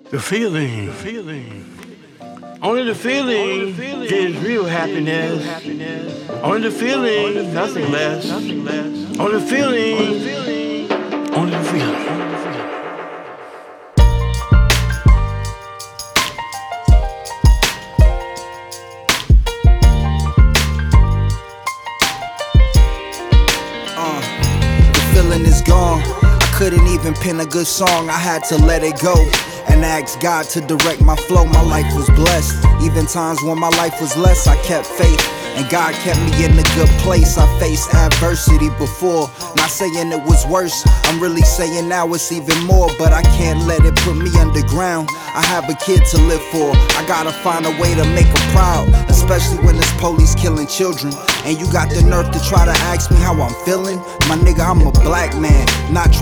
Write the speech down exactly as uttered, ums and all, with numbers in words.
The feeling, the feeling. Only the feeling gives real happiness. Only the feeling, nothing less. Only the feeling, only the feeling. Uh, the feeling is gone. I couldn't even pen a good song. I had to let it go and ask God to direct my flow. My life was blessed. Even times when my life was less, I kept faith, and God kept me in a good place. I faced adversity before, not saying it was worse, I'm really saying now it's even more. But I can't let it put me underground. I have a kid to live for, I gotta find a way to make her proud, especially when this police killing children. And you got the nerve to try to ask me how I'm feeling? My nigga, I'm a black man, not trying